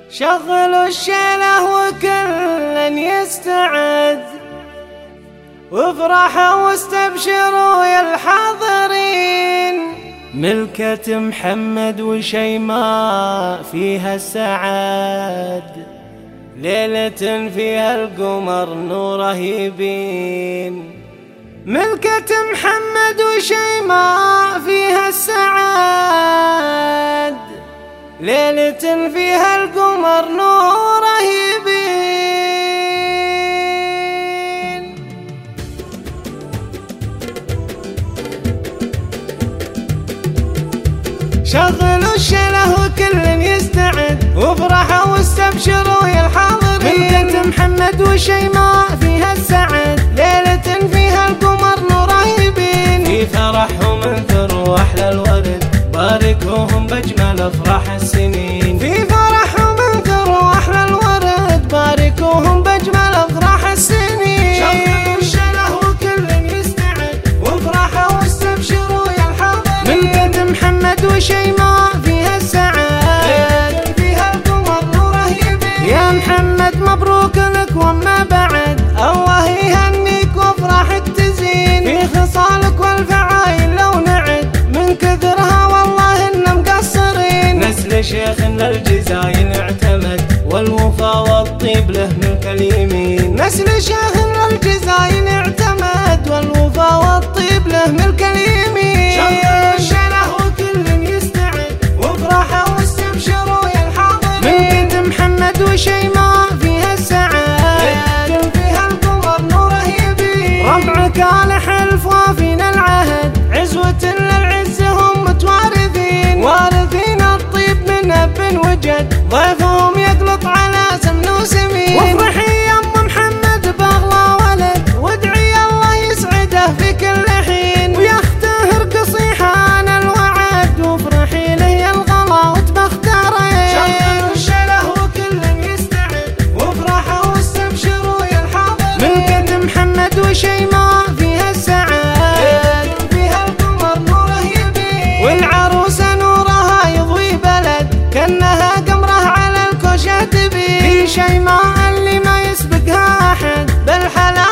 شغلوا الشيله وكل يستعد، وافرحوا واستبشروا يا الحاضرين. ملكة محمد وشيماء فيها السعاد، ليلة فيها القمر نوره يبين. ملكة محمد وشيماء فيها السعاد، ليلة فيها القمر نوره يبين. شغلوا الشله وكل يستعد، وافرحوا واستبشروا يا الحاضرين. ملكة محمد وشيماء فيها السعد، ليلة فيها القمر نوره يبين. في فرحهم انثروا احلى الورد، باركوهم بأجمل أفراح السنين. في فرحهم انثروا أحلى الورد، باركوهم بأجمل أفراح السنين. شغلوا الشله وكل يستعد، وافرحوا واستبشروا يا الحاضرين. ملكة محمد وشيماء فيها السعاد، فيها القمر نوره يبين. يا محمد مبروك لك وما بعد، الله يهنيك وافراحك تزين. في خصالك والفعايل لو نعد، من كثرها شيخ للجزاين اعتمد، والوفا والطيب له ملك اليمين. نسل شيخ للجزاين اعتمد، والوفا والطيب له ملك اليمين. شغلوا الشله وكل يستعد، وافرحوا واستبشروا يا الحاضرين. ملكة محمد وشيماء فيها السعاد، فيها القمر نوره يبين. ربعك آل حلف وافين العهد، عزوة للعز هم متوارثين. وارثين الطيب من أب وجد، ضيفهم يقلط على سمن وسمين. وافرحي يا أم محمد بأغلى ولد، وادعي الله يسعده في كل حين. ويا أخته ارقصي حان الوعد، وافرحي له يا الغلا وتبخترين. شغلوا الشله وكل يستعد، وافرحوا واستبشروا يا الحاضرين. ملكة محمد وشيماء فيها السعاد، فيها القمر نوره يبين. والعروسة نورها يضوي بلد، كأنها قمره على الكوشة تبين. في شيماء اللي ما يسبقها أحد، بالحلال